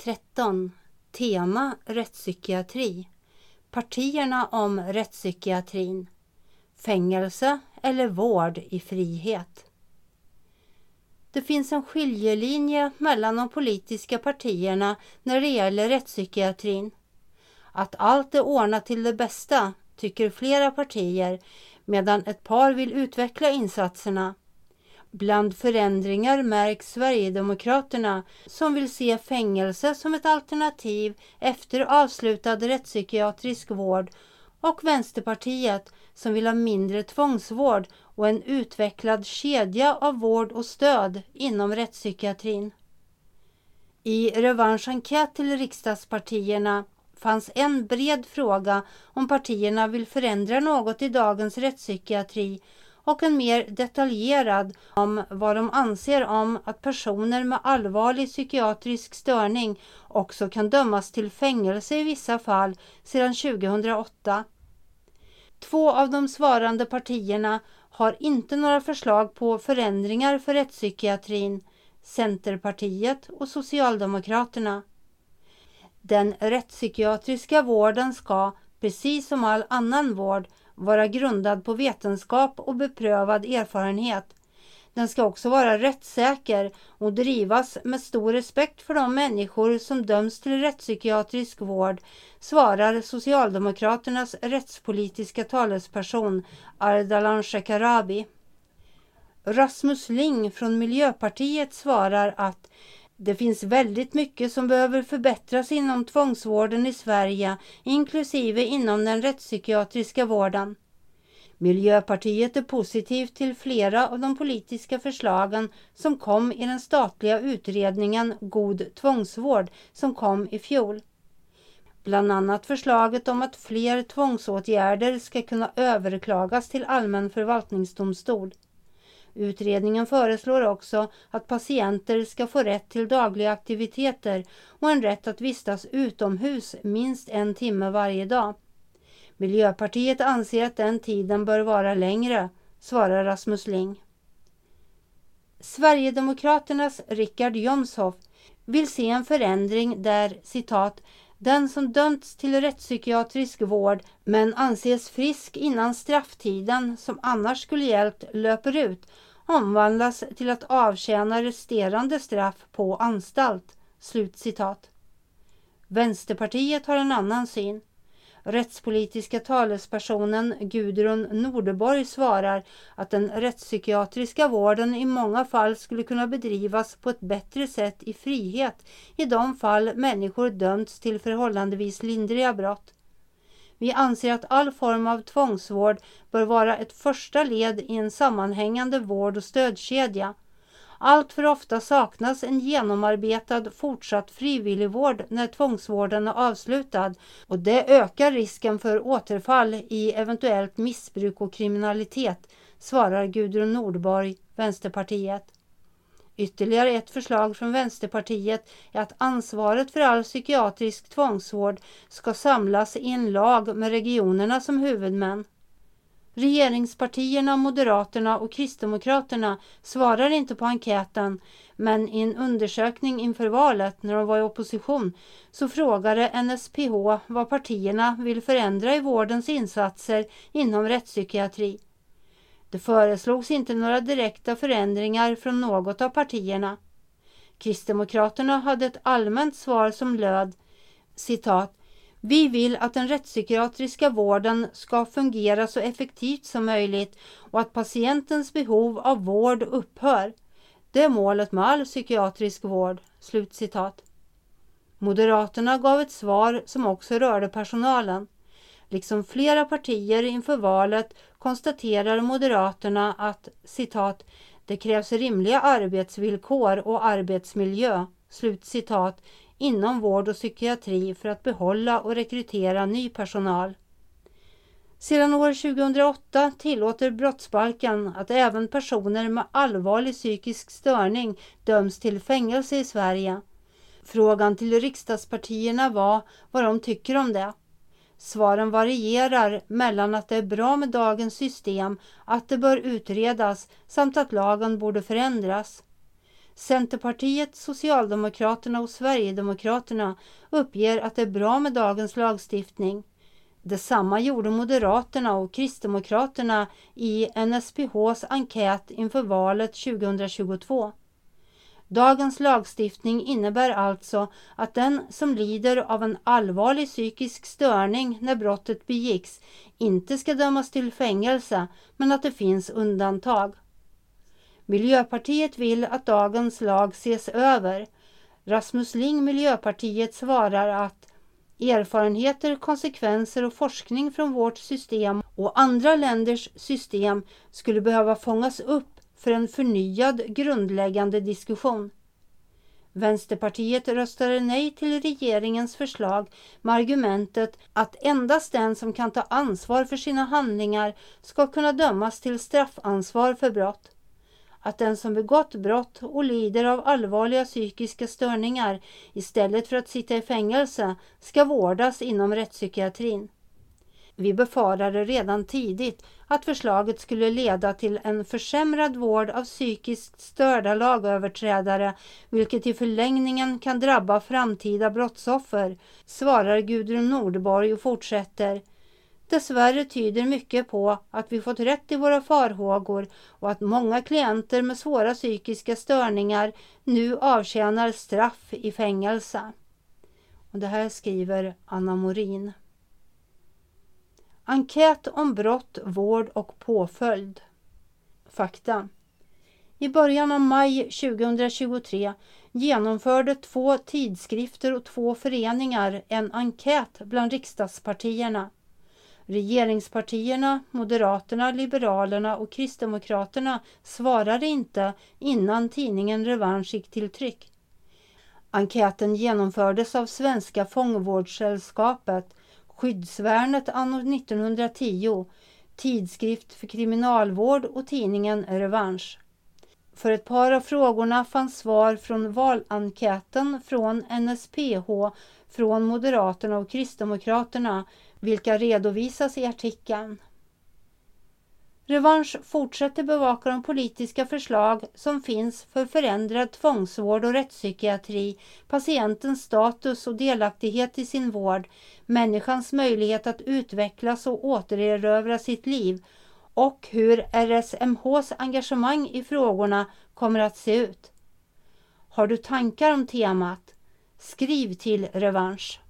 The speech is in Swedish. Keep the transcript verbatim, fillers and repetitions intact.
tretton. Tema rättspsykiatri. Partierna om rättspsykiatrin. Fängelse eller vård i frihet. Det finns en skiljelinje mellan de politiska partierna när det gäller rättspsykiatrin. Att allt är ordnat till det bästa tycker flera partier, medan ett par vill utveckla insatserna. Bland förändringar märks Sverigedemokraterna som vill se fängelse som ett alternativ efter avslutad rättspsykiatrisk vård och Vänsterpartiet som vill ha mindre tvångsvård och en utvecklad kedja av vård och stöd inom rättspsykiatrin. I revanschenkät till riksdagspartierna fanns en bred fråga om partierna vill förändra något i dagens rättspsykiatri och en mer detaljerad om vad de anser om att personer med allvarlig psykiatrisk störning också kan dömas till fängelse i vissa fall sedan tjugohundraåtta. Två av de svarande partierna har inte några förslag på förändringar för rättspsykiatrin, Centerpartiet och Socialdemokraterna. Den rättspsykiatriska vården ska, precis som all annan vård, vara grundad på vetenskap och beprövad erfarenhet. Den ska också vara rättssäker och drivas med stor respekt för de människor som döms till rättspsykiatrisk vård, svarar Socialdemokraternas rättspolitiska talesperson Ardalan Shekarabi. Rasmus Ling från Miljöpartiet svarar att det finns väldigt mycket som behöver förbättras inom tvångsvården i Sverige, inklusive inom den rättspsykiatriska vården. Miljöpartiet är positivt till flera av de politiska förslagen som kom i den statliga utredningen God tvångsvård som kom i fjol. Bland annat förslaget om att fler tvångsåtgärder ska kunna överklagas till allmän förvaltningsdomstol. Utredningen föreslår också att patienter ska få rätt till dagliga aktiviteter och en rätt att vistas utomhus minst en timme varje dag. Miljöpartiet anser att den tiden bör vara längre, svarar Rasmus Ling. Sverigedemokraternas Richard Jomshof vill se en förändring där, citat, den som dömts till rättspsykiatrisk vård men anses frisk innan strafftiden som annars skulle gällt löper ut omvandlas till att avtjäna resterande straff på anstalt. Slutcitat. Vänsterpartiet har en annan syn. Rättspolitiska talespersonen Gudrun Nordborg svarar att den rättspsykiatriska vården i många fall skulle kunna bedrivas på ett bättre sätt i frihet i de fall människor dömts till förhållandevis lindriga brott. Vi anser att all form av tvångsvård bör vara ett första led i en sammanhängande vård- och stödkedja. Allt för ofta saknas en genomarbetad fortsatt frivilligvård när tvångsvården är avslutad och det ökar risken för återfall i eventuellt missbruk och kriminalitet, svarar Gudrun Nordborg, Vänsterpartiet. Ytterligare ett förslag från Vänsterpartiet är att ansvaret för all psykiatrisk tvångsvård ska samlas i en lag med regionerna som huvudmän. Regeringspartierna, Moderaterna och Kristdemokraterna svarar inte på enkäten, men i en undersökning inför valet när de var i opposition så frågade N S P H vad partierna vill förändra i vårdens insatser inom rättspsykiatri. Det föreslogs inte några direkta förändringar från något av partierna. Kristdemokraterna hade ett allmänt svar som löd, citat, vi vill att den rättspsykiatriska vården ska fungera så effektivt som möjligt och att patientens behov av vård upphör. Det är målet med all psykiatrisk vård. Slutcitat. Moderaterna gav ett svar som också rörde personalen. Liksom flera partier inför valet konstaterar Moderaterna att, citat, det krävs rimliga arbetsvillkor och arbetsmiljö, slutcitat, inom vård och psykiatri för att behålla och rekrytera ny personal. Sedan år tjugohundraåtta tillåter brottsbalken att även personer med allvarlig psykisk störning döms till fängelse i Sverige. Frågan till riksdagspartierna var vad de tycker om det. Svaren varierar mellan att det är bra med dagens system, att det bör utredas samt att lagen borde förändras. Centerpartiet, Socialdemokraterna och Sverigedemokraterna uppger att det är bra med dagens lagstiftning. Detsamma gjorde Moderaterna och Kristdemokraterna i N S P H:s enkät inför valet tjugohundratjugotvå. Dagens lagstiftning innebär alltså att den som lider av en allvarlig psykisk störning när brottet begicks inte ska dömas till fängelse, men att det finns undantag. Miljöpartiet vill att dagens lag ses över. Rasmus Ling, Miljöpartiet, svarar att erfarenheter, konsekvenser och forskning från vårt system och andra länders system skulle behöva fångas upp för en förnyad grundläggande diskussion. Vänsterpartiet röstade nej till regeringens förslag med argumentet att endast den som kan ta ansvar för sina handlingar ska kunna dömas till straffansvar för brott. Att den som begått brott och lider av allvarliga psykiska störningar istället för att sitta i fängelse ska vårdas inom rättspsykiatrin. Vi befarade redan tidigt att förslaget skulle leda till en försämrad vård av psykiskt störda lagöverträdare, vilket i förlängningen kan drabba framtida brottsoffer, svarar Gudrun Nordborg och fortsätter. Dessvärre tyder mycket på att vi fått rätt i våra farhågor och att många klienter med svåra psykiska störningar nu avtjänar straff i fängelse. Och det här skriver Anna Morin. Enkät om brott, vård och påföljd. Fakta. I början av maj tjugohundratjugotre genomförde två tidskrifter och två föreningar en enkät bland riksdagspartierna. Regeringspartierna, Moderaterna, Liberalerna och Kristdemokraterna svarade inte innan tidningen Revansch gick till tryck. Enkäten genomfördes av Svenska fångvårdssällskapet, Skyddsvärnet anno nittonhundratio, Tidskrift för kriminalvård och tidningen Revansch. För ett par av frågorna fanns svar från valenkäten från N S P H, från Moderaterna och Kristdemokraterna, vilka redovisas i artikeln. Revansch fortsätter bevaka de politiska förslag som finns för förändrad tvångsvård och rättspsykiatri, patientens status och delaktighet i sin vård, människans möjlighet att utvecklas och återerövra sitt liv och hur R S M H:s engagemang i frågorna kommer att se ut. Har du tankar om temat? Skriv till Revansch.